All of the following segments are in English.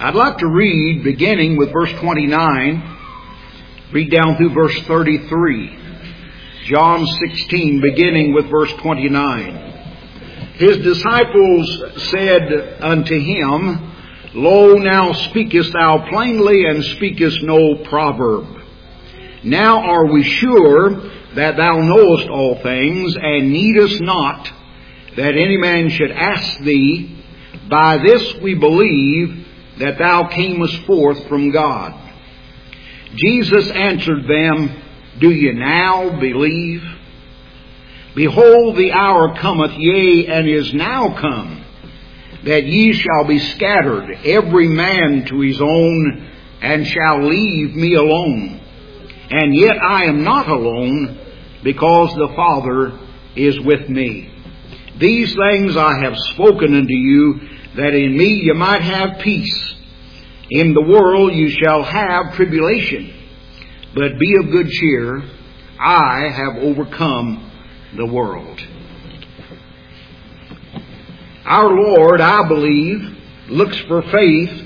I'd like to read, beginning with verse 29, read down through verse 33. John 16, beginning with verse 29. His disciples said unto him, Lo, now speakest thou plainly, and speakest no proverb. Now are we sure that thou knowest all things, and needest not that any man should ask thee. By this we believe that thou camest forth from God. Jesus answered them, Do ye now believe? Behold, the hour cometh, yea, and is now come, that ye shall be scattered, every man to his own, and shall leave me alone. And yet I am not alone, because the Father is with me. These things I have spoken unto you, that in me you might have peace. In the world you shall have tribulation, but be of good cheer. I have overcome the world. Our Lord, I believe, looks for faith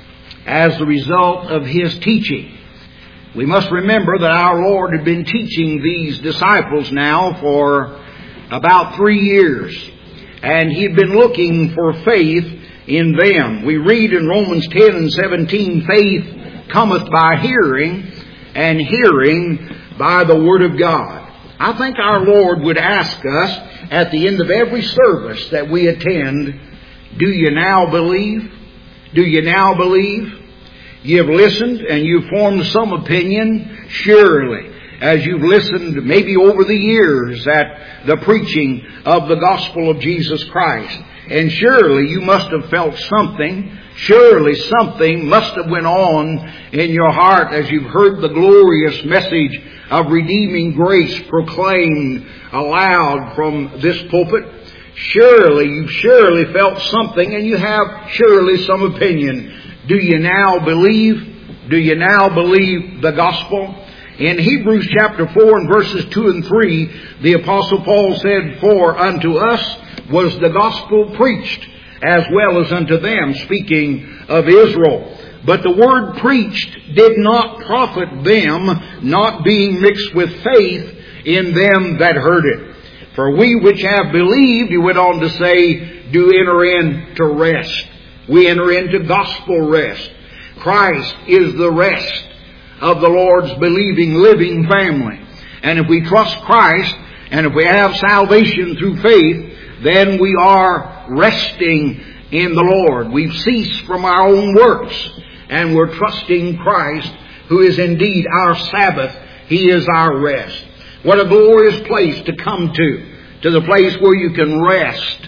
as the result of His teaching. We must remember that our Lord had been teaching these disciples now for about 3 years, and He had been looking for faith in them. We read in Romans 10 and 17, faith cometh by hearing, and hearing by the Word of God. I think our Lord would ask us at the end of every service that we attend, do you now believe? Do you now believe? You've listened and you've formed some opinion, surely, as you've listened maybe over the years at the preaching of the gospel of Jesus Christ. And surely you must have felt something. Surely something must have went on in your heart as you've heard the glorious message of redeeming grace proclaimed aloud from this pulpit. Surely you've felt something, and you have surely some opinion. Do you now believe? Do you now believe the gospel? In Hebrews chapter 4 and verses 2 and 3, the Apostle Paul said, For unto us was the gospel preached, as well as unto them, speaking of Israel. But the word preached did not profit them, not being mixed with faith in them that heard it. For we which have believed, he went on to say, do enter into rest. We enter into gospel rest. Christ is the rest of the Lord's believing, living family. And if we trust Christ, and if we have salvation through faith, then we are resting in the Lord. We've ceased from our own works, and we're trusting Christ, who is indeed our Sabbath. He is our rest. What a glorious place to come to the place where you can rest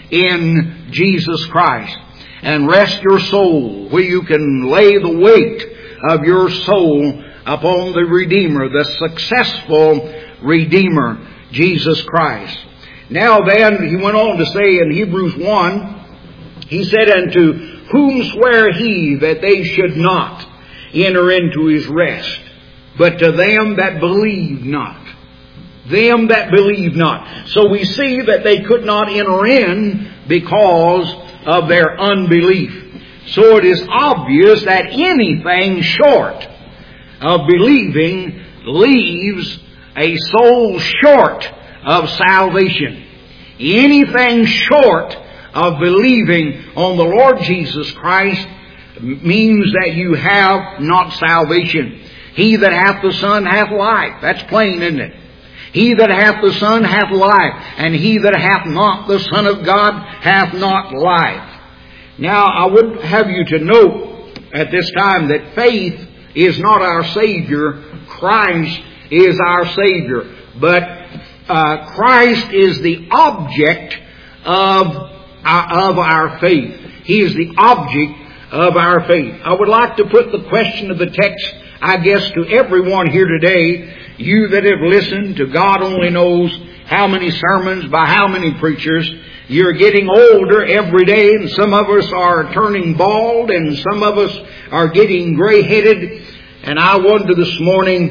in Jesus Christ. And rest your soul, where you can lay the weight of your soul upon the Redeemer, the successful Redeemer, Jesus Christ. Now then, he went on to say in Hebrews 1, he said, Unto whom sware he that they should not enter into his rest, but to them that believe not. Them that believe not. So we see that they could not enter in because of their unbelief. So it is obvious that anything short of believing leaves a soul short of salvation. Anything short of believing on the Lord Jesus Christ means that you have not salvation. He that hath the Son hath life. That's plain, isn't it? He that hath the Son hath life, and he that hath not the Son of God hath not life. Now, I would have you to note at this time that faith is not our Savior. Christ is our Savior. But Christ is the object of our faith. He is the object of our faith. I would like to put the question of the text, I guess, to everyone here today. You that have listened to God only knows how many sermons by how many preachers. You're getting older every day, and some of us are turning bald, and some of us are getting gray-headed. And I wonder this morning,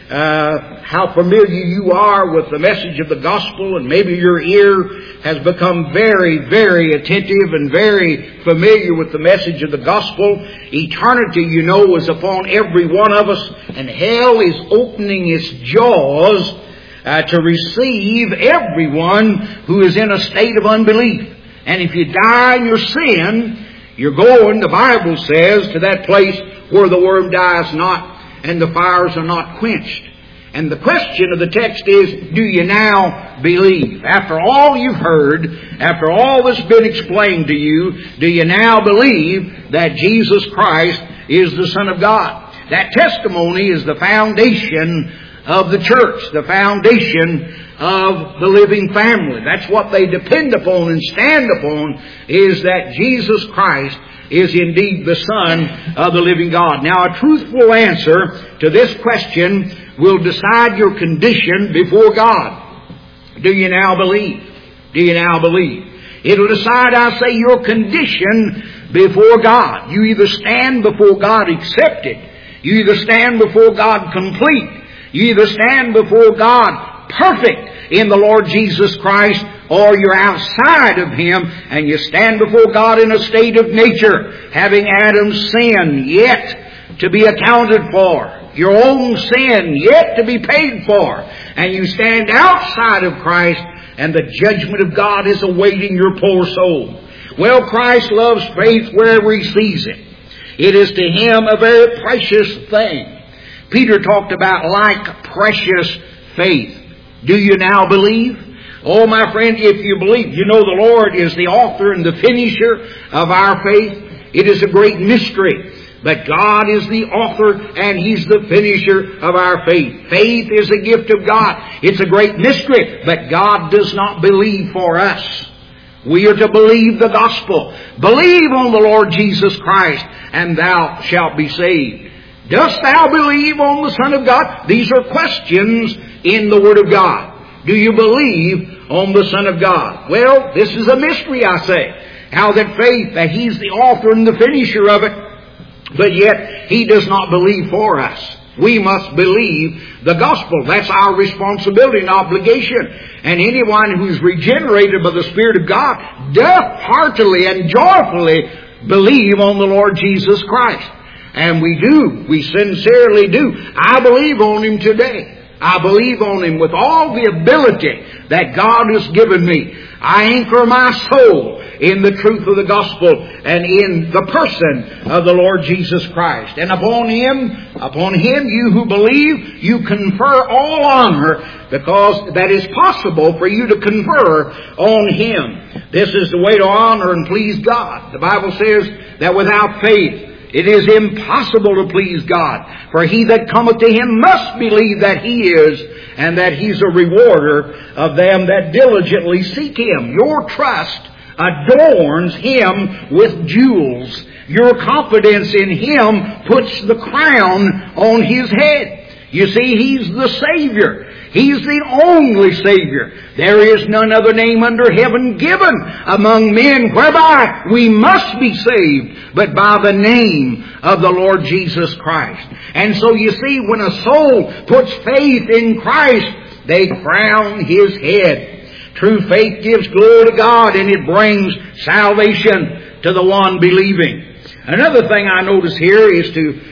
how familiar you are with the message of the gospel, and maybe your ear has become very, very attentive and very familiar with the message of the gospel. Eternity, you know, is upon every one of us, and hell is opening its jaws to receive everyone who is in a state of unbelief. And if you die in your sin, you're going, the Bible says, to that place where the worm dies not and the fires are not quenched. And the question of the text is, do you now believe? After all you've heard, after all that's been explained to you, do you now believe that Jesus Christ is the Son of God? That testimony is the foundation of the church, the foundation of the living family. That's what they depend upon and stand upon, is that Jesus Christ is indeed the Son of the living God. Now, a truthful answer to this question will decide your condition before God. Do you now believe? Do you now believe? It'll decide, I say, your condition before God. You either stand before God accepted. You either stand before God complete. You either stand before God perfect in the Lord Jesus Christ, or you're outside of Him and you stand before God in a state of nature, having Adam's sin yet to be accounted for, your own sin yet to be paid for, and you stand outside of Christ and the judgment of God is awaiting your poor soul. Well, Christ loves faith wherever He sees it. It is to Him a very precious thing. Peter talked about like precious faith. Do you now believe? Oh, my friend, if you believe, you know the Lord is the author and the finisher of our faith. It is a great mystery. But God is the author and He's the finisher of our faith. Faith is a gift of God. It's a great mystery, but God does not believe for us. We are to believe the gospel. Believe on the Lord Jesus Christ, and thou shalt be saved. Dost thou believe on the Son of God? These are questions in the Word of God. Do you believe on the Son of God? Well, this is a mystery, I say. How that faith, that He's the author and the finisher of it, but yet He does not believe for us. We must believe the gospel. That's our responsibility and obligation. And anyone who is regenerated by the Spirit of God doth heartily and joyfully believe on the Lord Jesus Christ. And we do. We sincerely do. I believe on Him today. I believe on Him with all the ability that God has given me. I anchor my soul in the truth of the gospel and in the person of the Lord Jesus Christ. And upon Him, you who believe, you confer all honor, because that is possible for you to confer on Him. This is the way to honor and please God. The Bible says that without faith, it is impossible to please God. For he that cometh to Him must believe that He is, and that He's a rewarder of them that diligently seek Him. Your trust adorns Him with jewels. Your confidence in Him puts the crown on His head. You see, He's the Savior. He's the only Savior. There is none other name under heaven given among men whereby we must be saved, but by the name of the Lord Jesus Christ. And so you see, when a soul puts faith in Christ, they crown His head. True faith gives glory to God, and it brings salvation to the one believing. Another thing I notice here is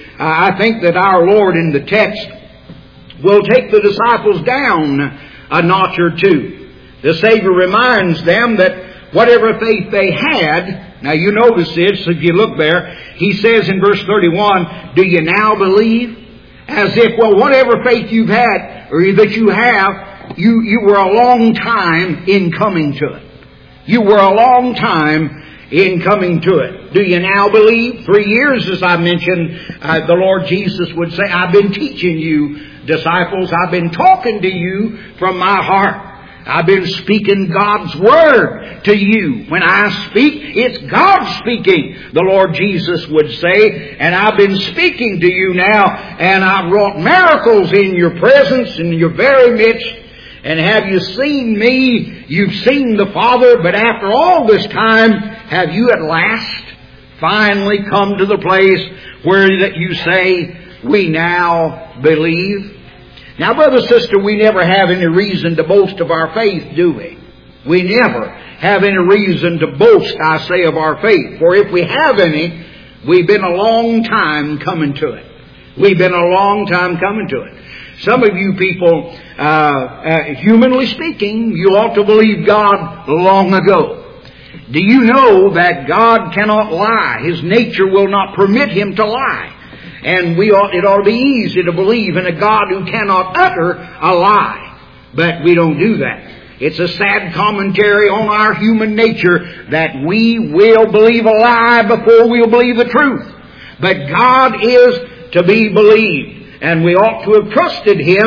I think that our Lord in the text will take the disciples down a notch or two. The Savior reminds them that whatever faith they had, now you notice this if you look there, He says in verse 31, do you now believe? As if, well, whatever faith you've had, or that you have, you were a long time in coming to it. You were a long time in coming to it. Do you now believe? 3 years, as I mentioned, the Lord Jesus would say, I've been teaching you, disciples. I've been talking to you from my heart. I've been speaking God's Word to you. When I speak, it's God speaking, the Lord Jesus would say. And I've been speaking to you now, and I've wrought miracles in your presence, in your very midst. And have you seen me? You've seen the Father. But after all this time, have you at last finally come to the place where that you say, we now believe? Now, brother, sister, we never have any reason to boast of our faith, do we? We never have any reason to boast, I say, of our faith. For if we have any, we've been a long time coming to it. We've been a long time coming to it. Some of you people, humanly speaking, you ought to believe God long ago. Do you know that God cannot lie? His nature will not permit Him to lie. And it ought to be easy to believe in a God who cannot utter a lie. But we don't do that. It's a sad commentary on our human nature that we will believe a lie before we'll believe the truth. But God is to be believed, and we ought to have trusted Him,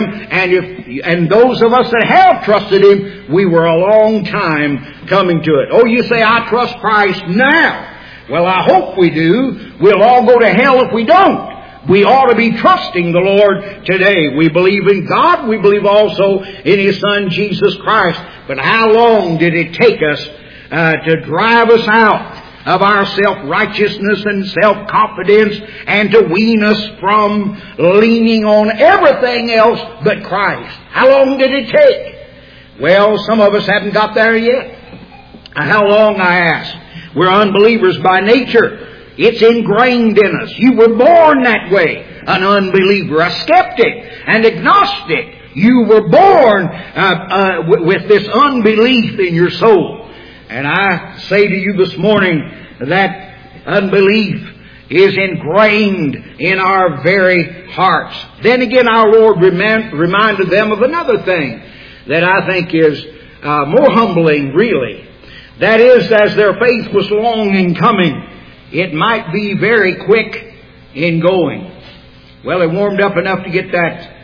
and those of us that have trusted Him, we were a long time coming to it. Oh, you say, I trust Christ now. Well, I hope we do. We'll all go to hell if we don't. We ought to be trusting the Lord today. We believe in God. We believe also in His Son, Jesus Christ. But how long did it take us to drive us out of our self-righteousness and self-confidence and to wean us from leaning on everything else but Christ? How long did it take? Well, some of us haven't got there yet. How long, I ask? We're unbelievers by nature. It's ingrained in us. You were born that way. An unbeliever, a skeptic, an agnostic. You were born with this unbelief in your soul. And I say to you this morning that unbelief is ingrained in our very hearts. Then again, our Lord reminded them of another thing that I think is more humbling, really. That is, as their faith was long in coming, it might be very quick in going. Well, it warmed up enough to get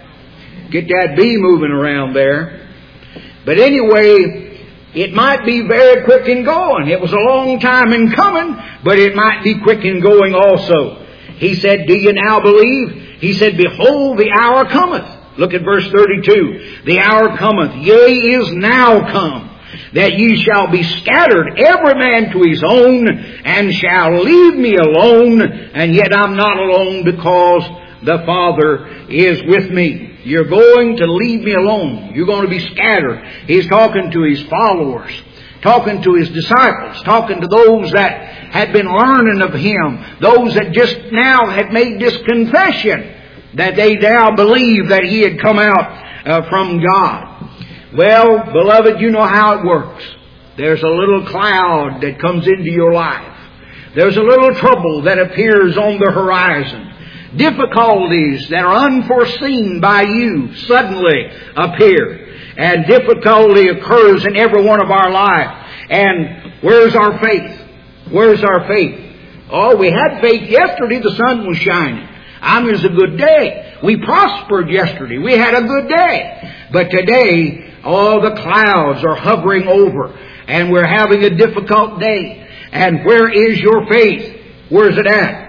that bee moving around there. But anyway, it might be very quick in going. It was a long time in coming, but it might be quick in going also. He said, do you now believe? He said, behold, the hour cometh. Look at verse 32. The hour cometh, yea, is now come, that ye shall be scattered, every man to his own, and shall leave me alone, and yet I'm not alone, because the Father is with me. You're going to leave me alone. You're going to be scattered. He's talking to His followers, talking to His disciples, talking to those that had been learning of Him, those that just now had made this confession, that they now believe that He had come out from God. Well, beloved, you know how it works. There's a little cloud that comes into your life. There's a little trouble that appears on the horizon. Difficulties that are unforeseen by you suddenly appear. And difficulty occurs in every one of our lives. And where's our faith? Where's our faith? Oh, we had faith yesterday. The sun was shining. It was a good day. We prospered yesterday. We had a good day. But today, all the clouds are hovering over, and we're having a difficult day. And where is your faith? Where is it at?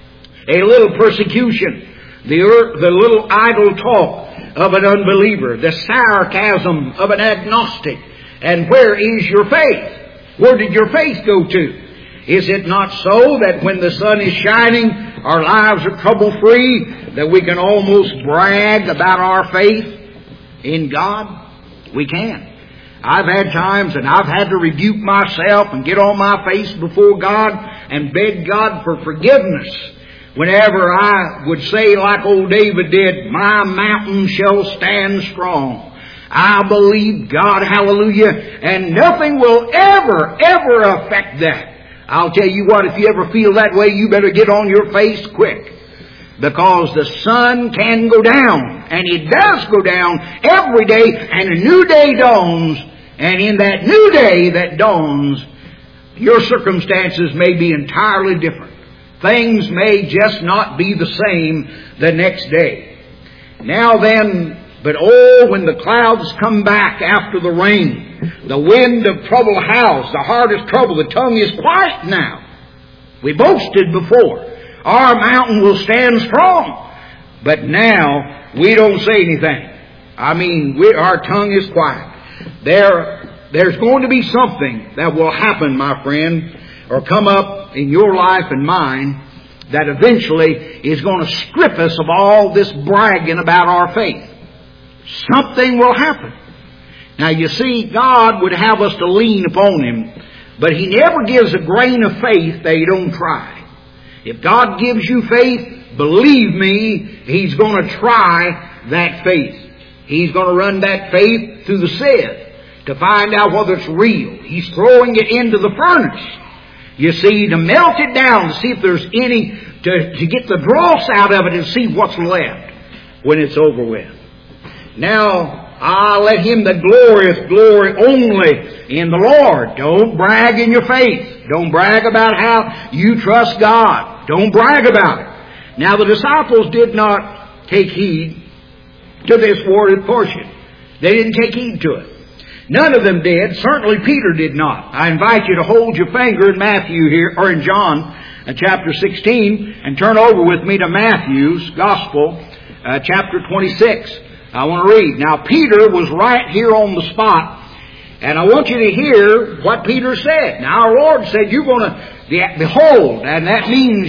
A little persecution, the little idle talk of an unbeliever, the sarcasm of an agnostic. And where is your faith? Where did your faith go to? Is it not so that when the sun is shining, our lives are trouble-free, that we can almost brag about our faith in God? We can. I've had times, and I've had to rebuke myself and get on my face before God and beg God for forgiveness whenever I would say, like old David did, my mountain shall stand strong. I believe God, hallelujah, and nothing will ever affect that. I'll tell you what, if you ever feel that way, you better get on your face quick. Because the sun can go down, and it does go down every day, and a new day dawns, and in that new day that dawns, your circumstances may be entirely different. Things may just not be the same the next day. Now then, but oh, when the clouds come back after the rain, the wind of trouble howls, the heart is troubled, the tongue is quiet now. We boasted before. Our mountain will stand strong. But now, we don't say anything. Our tongue is quiet. There's going to be something that will happen, my friend, or come up in your life and mine, that eventually is going to strip us of all this bragging about our faith. something will happen. Now you see, God would have us to lean upon Him, but He never gives a grain of faith that you don't try. If God gives you faith, believe me, He's going to try that faith. He's going to run that faith through the sieve to find out whether it's real. He's throwing it into the furnace, you see, to melt it down, to see if there's any, to get the dross out of it and see what's left when it's over with. Now, let him that glorieth glory only in the Lord. Don't brag in your faith. Don't brag about how you trust God. Don't brag about it. Now, the disciples did not take heed to this worded portion. They didn't take heed to it. None of them did. Certainly Peter did not. I invite you to hold your finger in Matthew here, or in John chapter 16, and turn over with me to Matthew's Gospel, chapter 26. I want to read. Now, Peter was right here on the spot, and I want you to hear what Peter said. Now, our Lord said, you're going to behold, and that means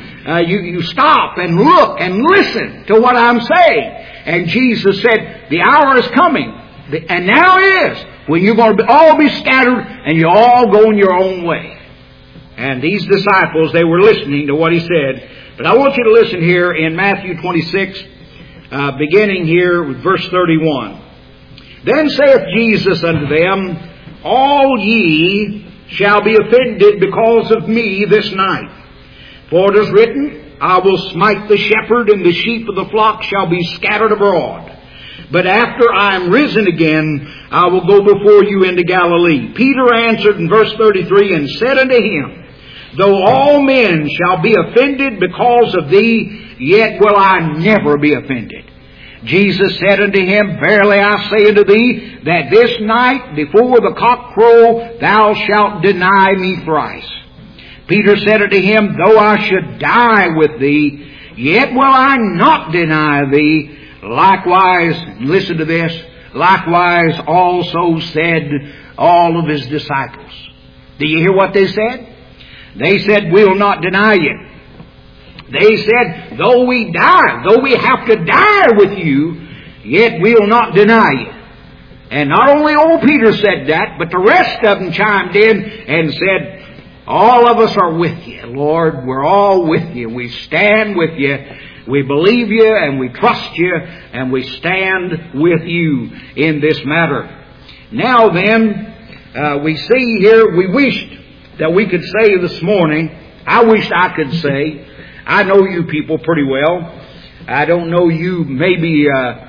you stop and look and listen to what I'm saying. And Jesus said, the hour is coming, and now it is, when you're going to all be scattered, and you all go in your own way. And these disciples, they were listening to what He said. But I want you to listen here in Matthew 26, beginning here with verse 31. Then saith Jesus unto them, all ye shall be offended because of me this night. For it is written, I will smite the shepherd, and the sheep of the flock shall be scattered abroad. But after I am risen again, I will go before you into Galilee. Peter answered in verse 33, and said unto him, though all men shall be offended because of thee, yet will I never be offended. Jesus said unto him, verily I say unto thee, that this night before the cock crow, thou shalt deny me thrice. Peter said unto him, though I should die with thee, yet will I not deny thee. Likewise, listen to this, likewise also said all of His disciples. Do you hear what they said? They said, we'll not deny you. They said, though we die, though we have to die with you, yet we'll not deny you. And not only old Peter said that, but the rest of them chimed in and said, all of us are with you, Lord. We're all with you. We stand with you. We believe you and we trust you and we stand with you in this matter. Now then, we see here, we wished that we could say this morning, I wished I could say, I know you people pretty well. I don't know you maybe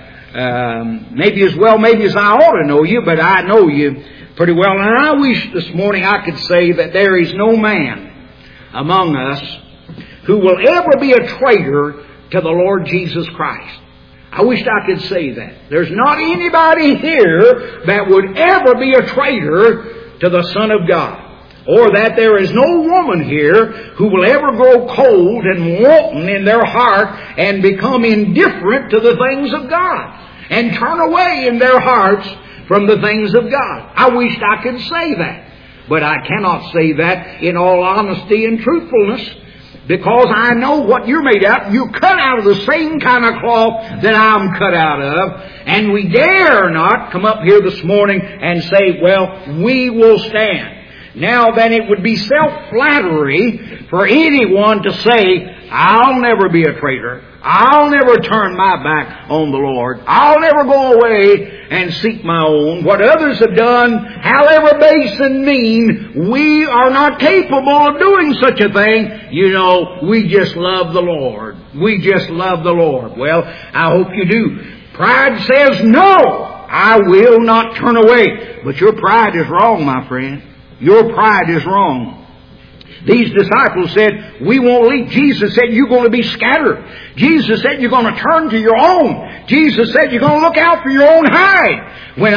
as well maybe as I ought to know you, but I know you pretty well. And I wish this morning I could say that there is no man among us who will ever be a traitor to the Lord Jesus Christ. I wished I could say that. There's not anybody here that would ever be a traitor to the Son of God. Or that there is no woman here who will ever grow cold and wanton in their heart and become indifferent to the things of God and turn away in their hearts from the things of God. I wished I could say that. But I cannot say that in all honesty and truthfulness, because I know what you're made out of. You're cut out of the same kind of cloth that I'm cut out of. And we dare not come up here this morning and say, well, we will stand. Now then, it would be self-flattery for anyone to say, I'll never be a traitor. I'll never turn my back on the Lord. I'll never go away and seek my own. What others have done, however base and mean, we are not capable of doing such a thing. You know, we just love the Lord. We just love the Lord. Well, I hope you do. Pride says, no, I will not turn away. But your pride is wrong, my friend. Your pride is wrong. These disciples said, we won't leave. Jesus said, you're going to be scattered. Jesus said, you're going to turn to your own. Jesus said, you're going to look out for your own hide when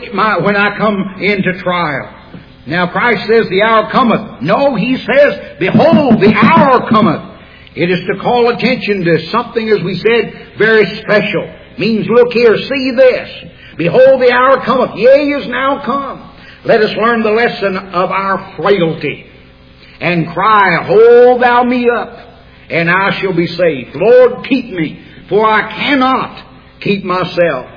I come into trial. Now Christ says, the hour cometh. No, He says, behold, the hour cometh. It is to call attention to something, as we said, very special. Means, look here, see this. Behold, the hour cometh. Yea, is now come. Let us learn the lesson of our frailty and cry, hold thou me up, and I shall be saved. Lord, keep me, for I cannot keep myself.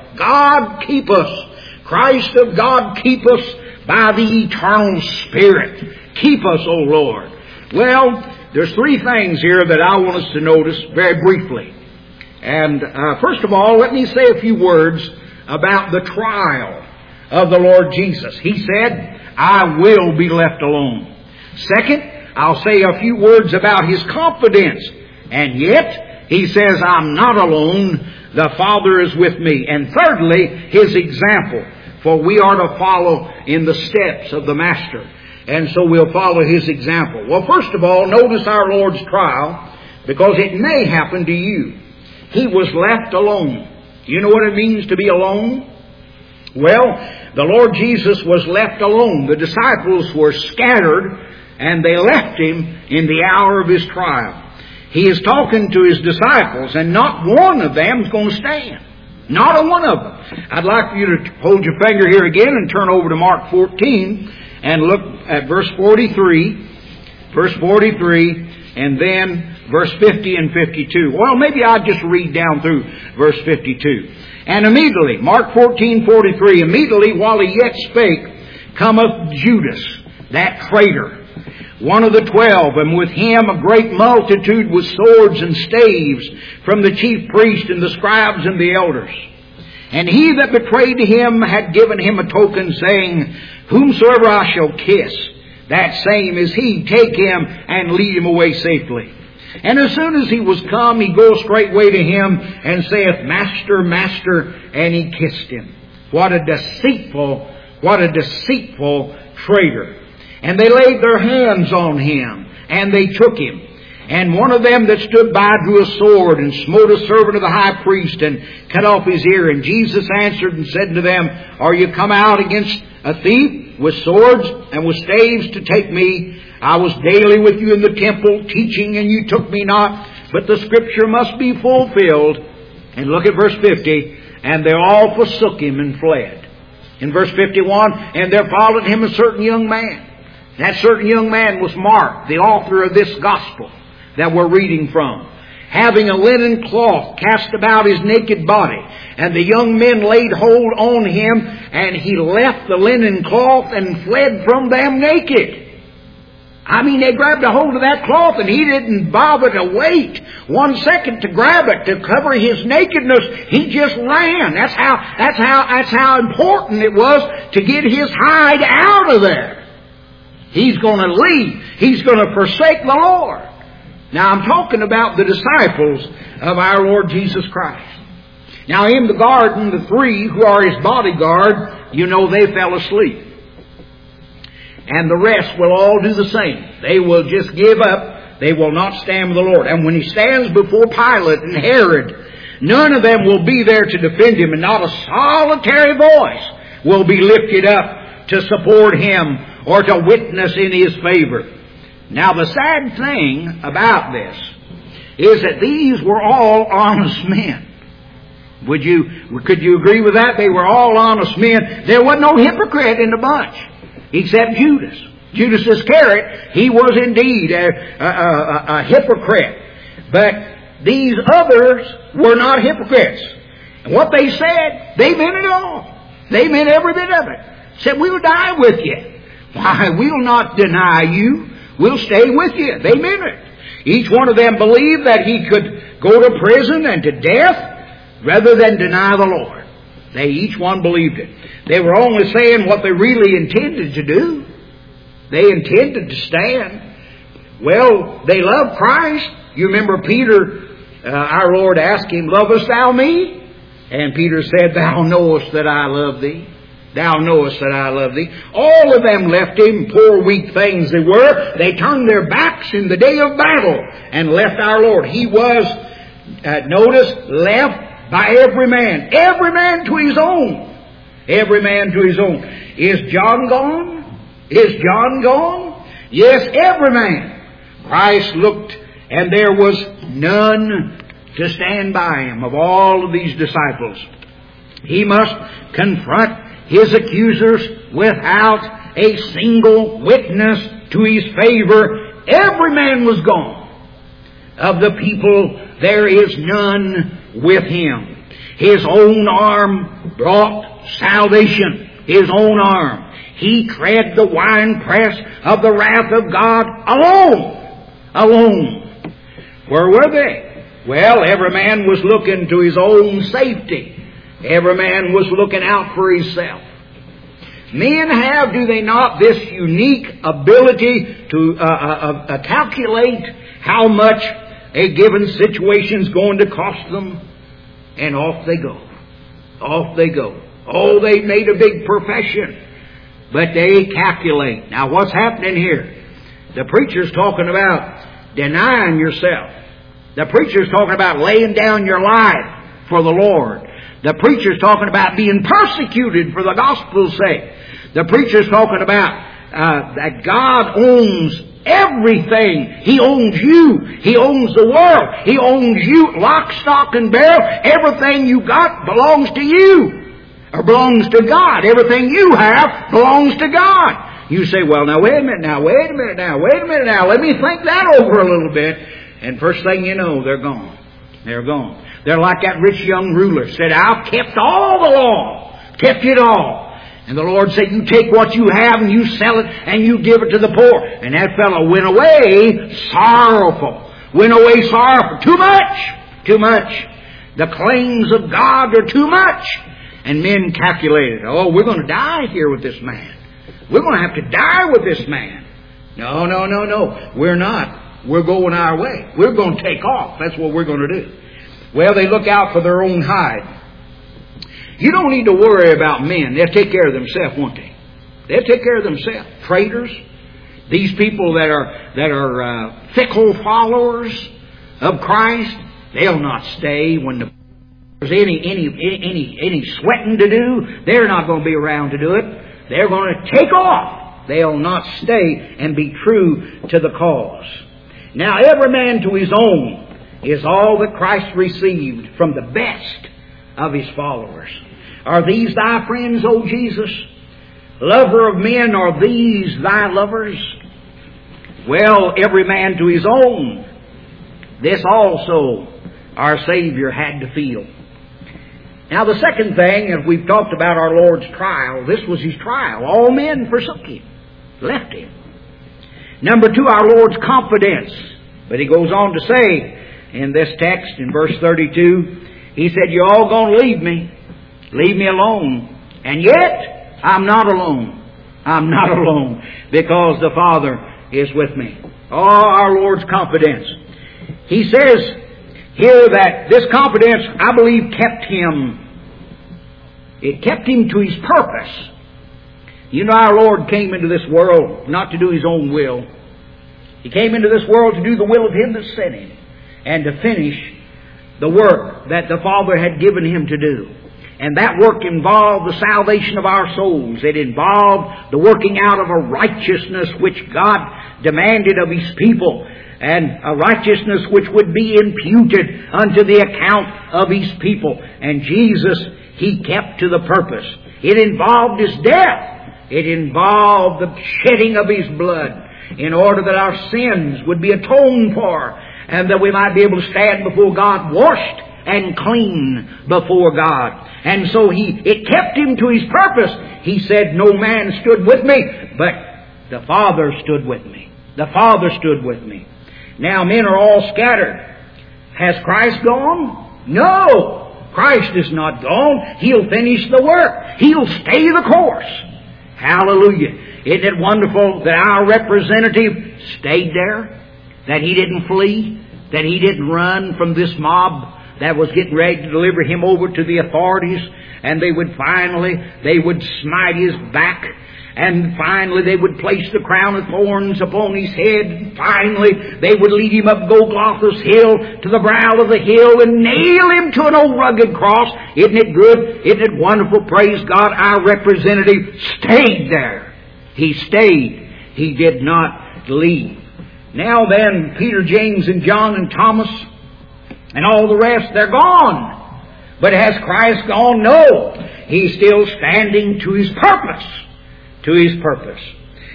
God, keep us. Christ of God, keep us by the eternal Spirit. Keep us, O Lord. Well, there's three things here that I want us to notice very briefly. And first of all, let me say a few words about the trial of the Lord Jesus. He said, I will be left alone. Second, I'll say a few words about His confidence. And yet, He says, I'm not alone. The Father is with me. And thirdly, His example. For we are to follow in the steps of the Master. And so we'll follow His example. Well, first of all, notice our Lord's trial, because it may happen to you. He was left alone. You know what it means to be alone? Well, the Lord Jesus was left alone. The disciples were scattered, and they left Him in the hour of His trial. He is talking to His disciples, and not one of them is going to stand. Not a one of them. I'd like for you to hold your finger here again and turn over to Mark 14 and look at verse 43. Verse 43, and then verse 50 and 52. Well, maybe I'll just read down through verse 52. And immediately, Mark 14:43, immediately while He yet spake, cometh Judas, that traitor, one of the 12, and with him a great multitude with swords and staves from the chief priests and the scribes and the elders. And he that betrayed him had given him a token, saying, Whomsoever I shall kiss, that same is he. Take him and lead him away safely. And as soon as he was come, he goes straightway to him and saith, Master, Master, and he kissed him. What a deceitful traitor. And they laid their hands on him, and they took him. And one of them that stood by drew a sword, and smote a servant of the high priest, and cut off his ear. And Jesus answered and said to them, Are you come out against a thief with swords and with staves to take me? I was daily with you in the temple, teaching, and you took me not. But the Scripture must be fulfilled. And look at verse 50. And they all forsook him and fled. In verse 51, and there followed him a certain young man. That certain young man was Mark, the author of this gospel that we're reading from, having a linen cloth cast about his naked body. And the young men laid hold on him, and he left the linen cloth and fled from them naked. I mean, they grabbed a hold of that cloth, and he didn't bother to wait 1 second to grab it, to cover his nakedness. He just ran. That's how important it was to get his hide out of there. He's going to leave. He's going to forsake the Lord. Now, I'm talking about the disciples of our Lord Jesus Christ. Now, in the garden, the three who are His bodyguard, you know, they fell asleep. And the rest will all do the same. They will just give up. They will not stand with the Lord. And when He stands before Pilate and Herod, none of them will be there to defend Him, and not a solitary voice will be lifted up to support Him or to witness in His favor. Now, the sad thing about this is that these were all honest men. Could you agree with that? They were all honest men. There wasn't no hypocrite in the bunch, except Judas. Judas Iscariot, he was indeed a hypocrite. But these others were not hypocrites. And what they said, they meant it all. They meant every bit of it. Said, we'll die with you. Why, we'll not deny you. We'll stay with you. They meant it. Each one of them believed that he could go to prison and to death rather than deny the Lord. They each one believed it. They were only saying what they really intended to do. They intended to stand. Well, they loved Christ. You remember Peter, our Lord asked him, Lovest thou me? And Peter said, Thou knowest that I love thee. Thou knowest that I love thee. All of them left him, poor weak things they were. They turned their backs in the day of battle and left our Lord. He was, notice, left by every man. Every man to his own. Every man to his own. Is John gone? Is John gone? Yes, every man. Christ looked, and there was none to stand by him of all of these disciples. He must confront his accusers without a single witness to his favor. Every man was gone. Of the people, there is none with him. His own arm brought salvation. His own arm. He tread the winepress of the wrath of God alone. Alone. Where were they? Well, every man was looking to his own safety. Every man was looking out for himself. Men have, do they not, this unique ability to calculate how much a given situation is going to cost them, and off they go. Off they go. Oh, they made a big profession, but they calculate. Now, what's happening here? The preacher's talking about denying yourself. The preacher's talking about laying down your life for the Lord. The preacher's talking about being persecuted for the gospel's sake. The preacher's talking about that God owns everything. He owns you. He owns the world. He owns you, lock, stock, and barrel. Everything you got belongs to you, or belongs to God. Everything you have belongs to God. You say, well, now, wait a minute now. Let me think that over a little bit. And first thing you know, they're gone. They're gone. They're like that rich young ruler said, I've kept all the law. Kept it all. And the Lord said, you take what you have and you sell it and you give it to the poor. And that fellow went away sorrowful. Went away sorrowful. Too much. Too much. The claims of God are too much. And men calculated, oh, we're going to die here with this man. We're going to have to die with this man. No. We're not. We're going our way. We're going to take off. That's what we're going to do. Well, they look out for their own hide. You don't need to worry about men. They'll take care of themselves, won't they? They'll take care of themselves. Traitors, these people that are fickle followers of Christ, they'll not stay when there's any sweating to do. They're not going to be around to do it. They're going to take off. They'll not stay and be true to the cause. Now, every man to his own is all that Christ received from the best of His followers. Are these thy friends, O Jesus? Lover of men, are these thy lovers? Well, every man to his own. This also our Savior had to feel. Now, the second thing, as we've talked about our Lord's trial, this was His trial. All men forsook Him, left Him. Number two, our Lord's confidence. But He goes on to say in this text, in verse 32, He said, you're all going to leave me. Leave me alone. And yet, I'm not alone. I'm not alone, because the Father is with me. Oh, our Lord's confidence. He says here that this confidence, I believe, kept Him. It kept Him to His purpose. You know, our Lord came into this world not to do His own will. He came into this world to do the will of Him that sent Him, and to finish the work that the Father had given Him to do. And that work involved the salvation of our souls. It involved the working out of a righteousness which God demanded of His people, and a righteousness which would be imputed unto the account of His people. And Jesus, He kept to the purpose. It involved His death. It involved the shedding of His blood in order that our sins would be atoned for, and that we might be able to stand before God washed and clean before God. And so it kept Him to His purpose. He said, no man stood with me, but the Father stood with me. The Father stood with me. Now men are all scattered. Has Christ gone? No! Christ is not gone. He'll finish the work. He'll stay the course. Hallelujah. Isn't it wonderful that our representative stayed there? That he didn't flee? That he didn't run from this mob that was getting ready to deliver him over to the authorities, and they would smite his back, and finally they would place the crown of thorns upon his head, and finally they would lead him up Golgotha's hill to the brow of the hill and nail him to an old rugged cross. Isn't it good? Isn't it wonderful? Praise God, our representative stayed there. He stayed. He did not leave. Now then, Peter, James, and John, and Thomas, and all the rest, they're gone. But has Christ gone? No. He's still standing to His purpose. To His purpose.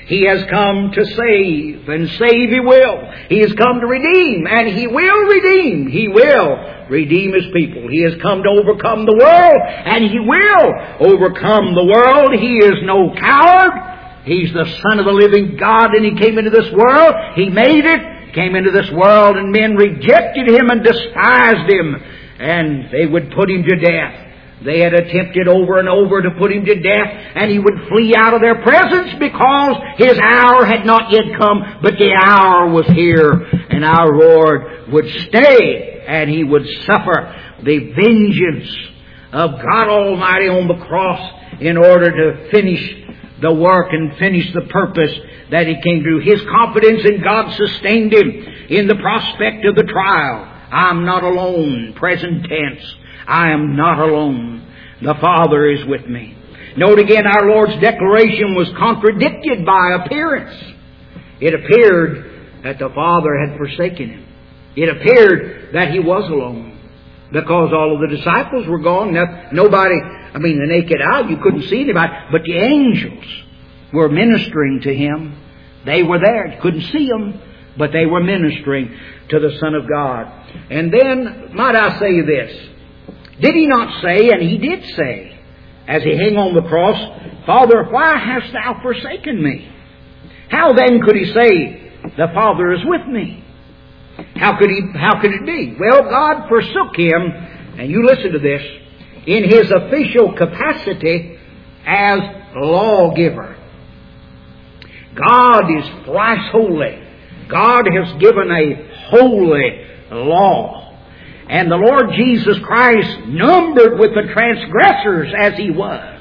He has come to save, and save He will. He has come to redeem, and He will redeem. He will redeem His people. He has come to overcome the world, and He will overcome the world. He is no coward. He's the Son of the living God, and He came into this world. He made it, came into this world, and men rejected Him and despised Him, and they would put Him to death. They had attempted over and over to put Him to death, and He would flee out of their presence because His hour had not yet come, but the hour was here, and our Lord would stay, and He would suffer the vengeance of God Almighty on the cross in order to finish the work and finish the purpose that He came to. His confidence in God sustained Him in the prospect of the trial. I'm not alone, present tense. I am not alone. The Father is with me. Note again, our Lord's declaration was contradicted by appearance. It appeared that the Father had forsaken Him. It appeared that He was alone, because all of the disciples were gone. Nobody, the naked eye, you couldn't see anybody, but the angels were ministering to Him. They were there. You couldn't see them, but they were ministering to the Son of God. And then, might I say this, did He not say, and He did say, as He hung on the cross, Father, why hast Thou forsaken me? How then could He say, the Father is with me? How could it be? Well, God forsook Him, and you listen to this, in His official capacity as lawgiver. God is thrice holy. God has given a holy law. And the Lord Jesus Christ, numbered with the transgressors as He was,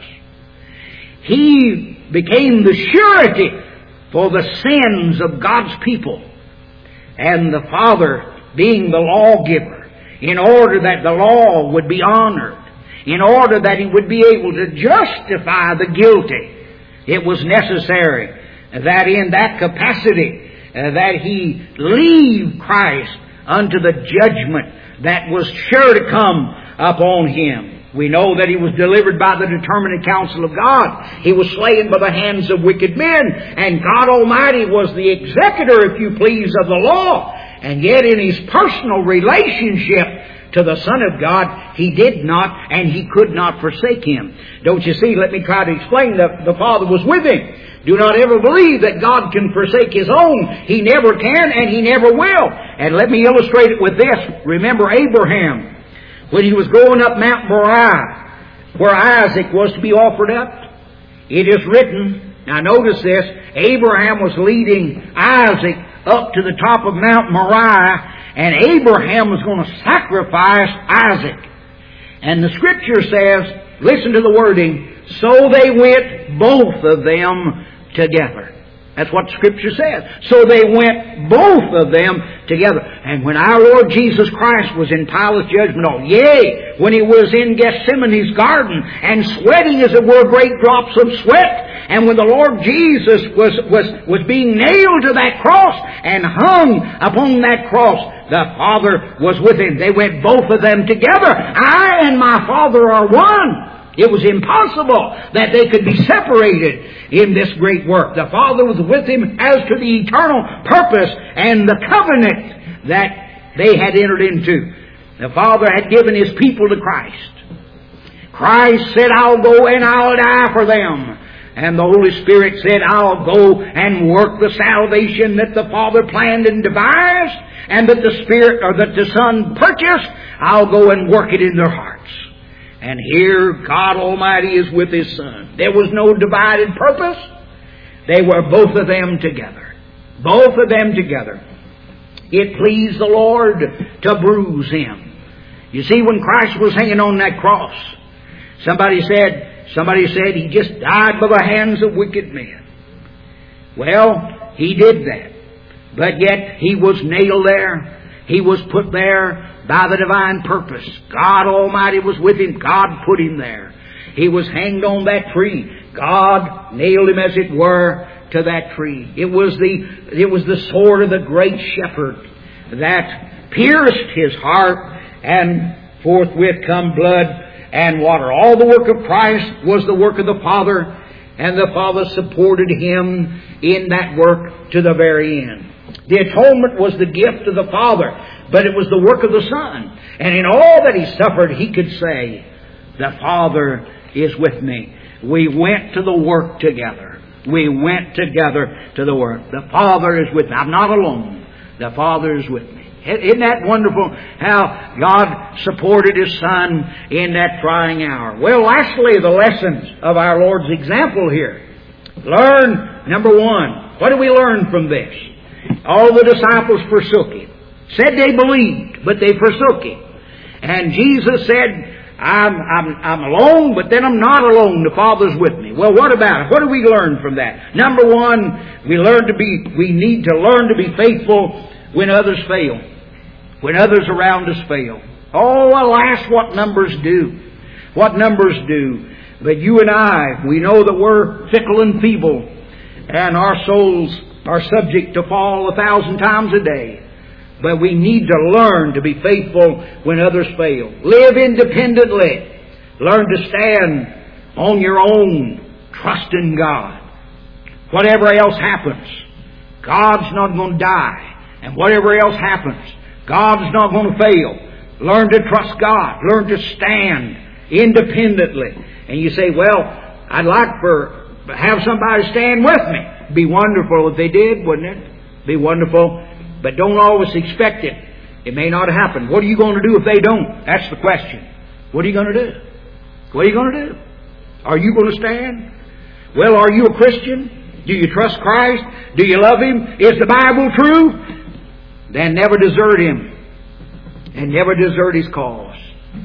He became the surety for the sins of God's people. And the Father, being the lawgiver, in order that the law would be honored, in order that He would be able to justify the guilty, it was necessary that in that capacity that He leave Christ unto the judgment that was sure to come upon Him. We know that He was delivered by the determinate counsel of God. He was slain by the hands of wicked men. And God Almighty was the executor, if you please, of the law. And yet in His personal relationship to the Son of God, He did not and He could not forsake Him. Don't you see? Let me try to explain that the Father was with Him. Do not ever believe that God can forsake His own. He never can and He never will. And let me illustrate it with this. Remember Abraham, when he was going up Mount Moriah, where Isaac was to be offered up. It is written, now notice this, Abraham was leading Isaac up to the top of Mount Moriah, and Abraham was going to sacrifice Isaac. And the Scripture says, listen to the wording, so they went both of them together. That's what Scripture says. So they went both of them together. And when our Lord Jesus Christ was in Pilate's judgment hall, yea, when He was in Gethsemane's garden and sweating as it were great drops of sweat, and when the Lord Jesus was being nailed to that cross and hung upon that cross, the Father was with Him. They went both of them together. I and my Father are one. It was impossible that they could be separated in this great work. The Father was with Him as to the eternal purpose and the covenant that they had entered into. The Father had given His people to Christ. Christ said, I'll go and I'll die for them. And the Holy Spirit said, I'll go and work the salvation that the Father planned and devised, and that the Spirit, or that the Son purchased. I'll go and work it in their hearts. And here God Almighty is with His Son. There was no divided purpose. They were both of them together. Both of them together. It pleased the Lord to bruise Him. You see, when Christ was hanging on that cross, somebody said He just died by the hands of wicked men. Well, He did that. But yet He was nailed there. He was put there by the divine purpose. God Almighty was with Him. God put Him there. He was hanged on that tree. God nailed Him, as it were, to that tree. It was the sword of the great shepherd that pierced His heart, and forthwith come blood and water. All the work of Christ was the work of the Father, And the Father supported Him in that work to the very end. The atonement was the gift of the Father, but it was the work of the Son. And in all that He suffered, He could say, the Father is with me. We went to the work together. We went together to the work. The Father is with me. I'm not alone. The Father is with me. Isn't that wonderful how God supported His Son in that trying hour? Well, lastly, the lessons of our Lord's example here. Learn, number one, what do we learn from this? All the disciples forsook Him. Said they believed, but they forsook Him. And Jesus said, I'm alone, but then I'm not alone. The Father's with me. Well, what about it? What do we learn from that? Number one, we need to learn to be faithful when others fail. When others around us fail. Oh, alas, what numbers do. What numbers do. But you and I, we know that we're fickle and feeble, and our souls are subject to fall 1,000 times a day. But we need to learn to be faithful when others fail. Live independently. Learn to stand on your own. Trust in God. Whatever else happens, God's not going to die. And whatever else happens, God's not going to fail. Learn to trust God. Learn to stand independently. And you say, well, I'd like to have somebody stand with me. It'd be wonderful if they did, wouldn't it? Be wonderful. But don't always expect it. It may not happen. What are you going to do if they don't? That's the question. What are you going to do? What are you going to do? Are you going to stand? Well, are you a Christian? Do you trust Christ? Do you love Him? Is the Bible true? Then never desert Him. And never desert His cause.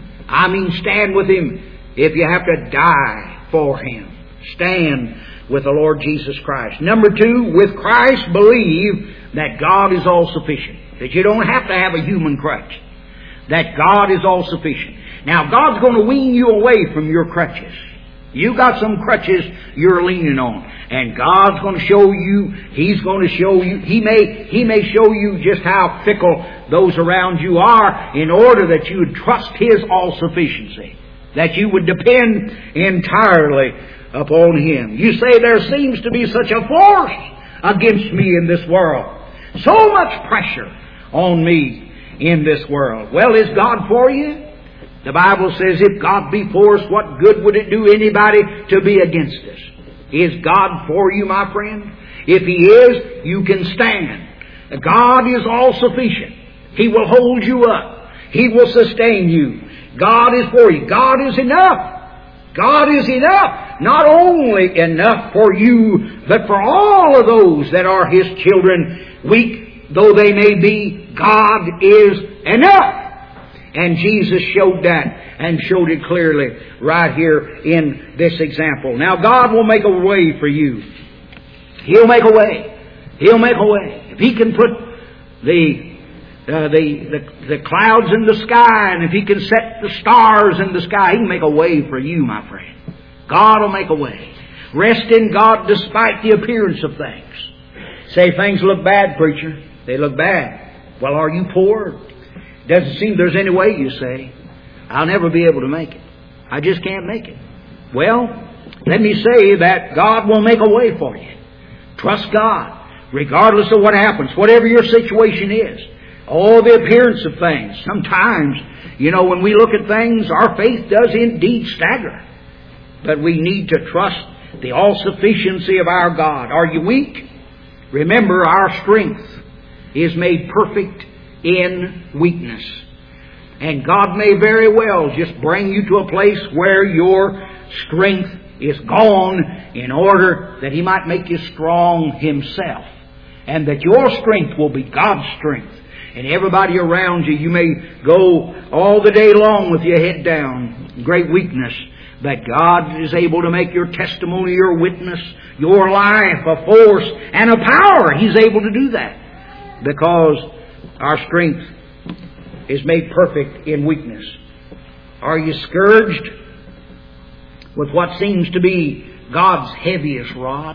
I mean, stand with Him if you have to die for Him. Stand with the Lord Jesus Christ. Number two, with Christ, believe that God is all sufficient. That you don't have to have a human crutch. That God is all sufficient. Now, God's going to wean you away from your crutches. You got some crutches you're leaning on. And God's going to show you, He's going to show you, He may show you just how fickle those around you are in order that you would trust His all-sufficiency. That you would depend entirely upon Him. You say, there seems to be such a force against me in this world. So much pressure on me in this world. Well, is God for you? The Bible says, if God be for us, what good would it do anybody to be against us? Is God for you, my friend? If He is, you can stand. God is all sufficient. He will hold you up. He will sustain you. God is for you. God is enough. God is enough. Not only enough for you, but for all of those that are His children, weak though they may be, God is enough. And Jesus showed that and showed it clearly right here in this example. Now God will make a way for you. He'll make a way. He'll make a way. If He can put the clouds in the sky, and if He can set the stars in the sky, He can make a way for you, my friend. God will make a way. Rest in God despite the appearance of things. Say, things look bad, preacher. They look bad. Well, are you poor? Doesn't seem there's any way, you say. I'll never be able to make it. I just can't make it. Well, let me say that God will make a way for you. Trust God, regardless of what happens, whatever your situation is. All the appearance of things. Sometimes, when we look at things, our faith does indeed stagger. But we need to trust the all-sufficiency of our God. Are you weak? Remember, our strength is made perfect in weakness. And God may very well just bring you to a place where your strength is gone in order that He might make you strong Himself. And that your strength will be God's strength. And everybody around you, you may go all the day long with your head down, great weakness. But God is able to make your testimony, your witness, your life a force and a power. He's able to do that. Because our strength is made perfect in weakness. Are you scourged with what seems to be God's heaviest rod?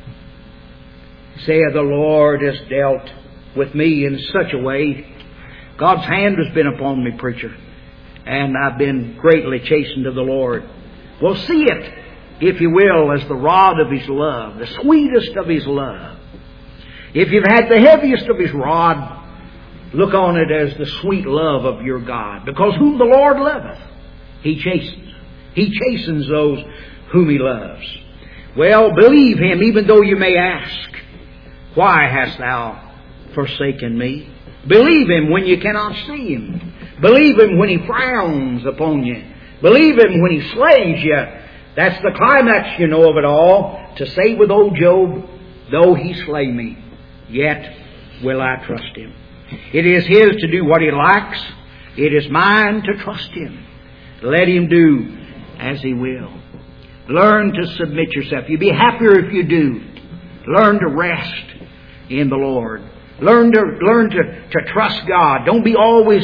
Say, the Lord has dealt with me in such a way. God's hand has been upon me, preacher. And I've been greatly chastened of the Lord. Well, see it. if you will, as the rod of His love, the sweetest of His love. If you've had the heaviest of His rod, look on it as the sweet love of your God. Because whom the Lord loveth, He chastens. He chastens those whom He loves. Well, believe Him, even though you may ask, why hast thou forsaken me? Believe Him when you cannot see Him. Believe Him when He frowns upon you. Believe Him when He slays you. That's the climax, you know, of it all. To say with old Job, though He slay me, yet will I trust Him. It is His to do what He likes. It is mine to trust Him. Let Him do as He will. Learn to submit yourself. You'll be happier if you do. Learn to rest in the Lord. Learn to trust God. Don't be always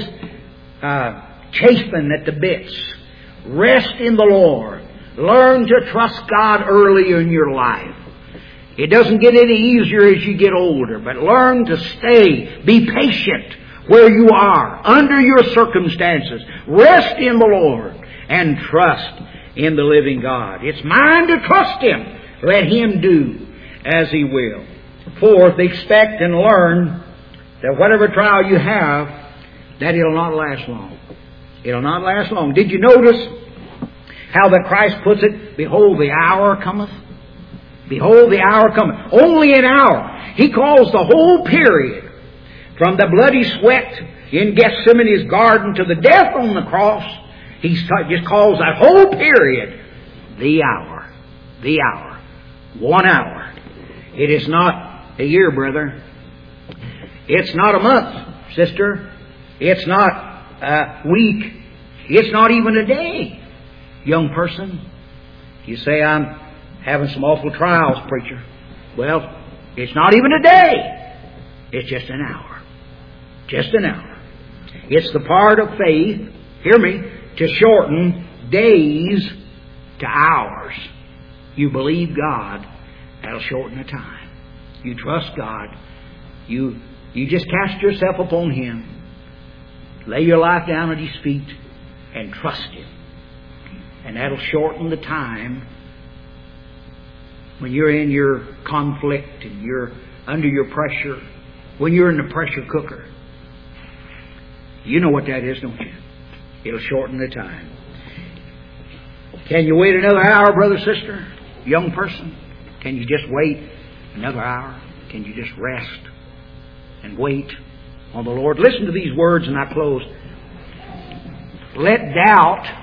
chafing at the bits. Rest in the Lord. Learn to trust God early in your life. It doesn't get any easier as you get older, but learn to stay. Be patient where you are, under your circumstances. Rest in the Lord and trust in the living God. It's mine to trust Him. Let Him do as He will. Fourth, expect and learn that whatever trial you have, that it'll not last long. It'll not last long. Did you notice how that Christ puts it? Behold, the hour cometh. Behold, the hour cometh. Only an hour. He calls the whole period from the bloody sweat in Gethsemane's garden to the death on the cross. He just calls that whole period the hour. The hour. 1 hour. It is not a year, brother. It's not a month, sister. It's not a week. It's not even a day. Young person, you say, I'm having some awful trials, preacher. Well, it's not even a day. It's just an hour. Just an hour. It's the part of faith, hear me, to shorten days to hours. You believe God, that'll shorten the time. You trust God. You just cast yourself upon Him. Lay your life down at His feet and trust Him. And that'll shorten the time when you're in your conflict and you're under your pressure, when you're in the pressure cooker. You know what that is, don't you? It'll shorten the time. Can you wait another hour, brother, sister, young person? Can you just wait another hour? Can you just rest and wait on the Lord? Listen to these words and I close. Let doubt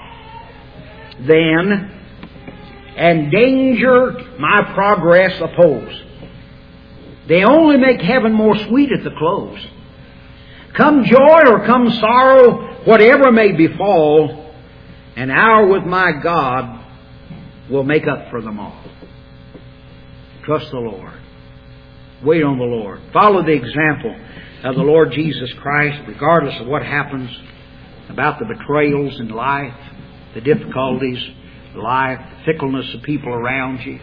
then and danger my progress oppose. They only make heaven more sweet at the close. Come joy or come sorrow, whatever may befall, an hour with my God will make up for them all. Trust the Lord. Wait on the Lord. Follow the example of the Lord Jesus Christ, regardless of what happens about the betrayals in life, the difficulties in life, the fickleness of people around you.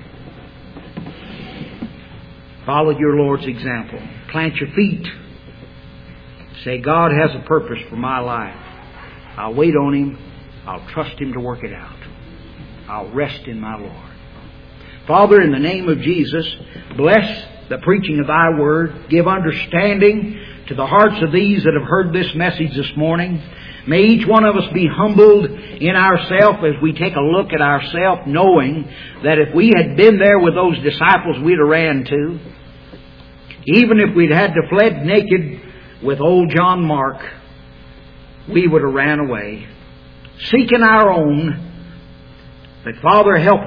Follow your Lord's example. Plant your feet. Say, God has a purpose for my life. I'll wait on Him. I'll trust Him to work it out. I'll rest in my Lord. Father, in the name of Jesus, bless the preaching of Thy Word. Give understanding to the hearts of these that have heard this message this morning. May each one of us be humbled in ourselves as we take a look at ourselves, knowing that if we had been there with those disciples we'd have ran to, even if we'd had to fled naked with old John Mark, we would have ran away, seeking our own. But Father, help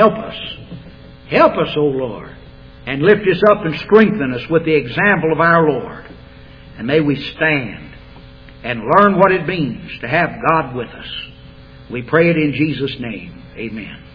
us, O Lord, and lift us up and strengthen us with the example of our Lord. And may we stand and learn what it means to have God with us. We pray it in Jesus' name. Amen.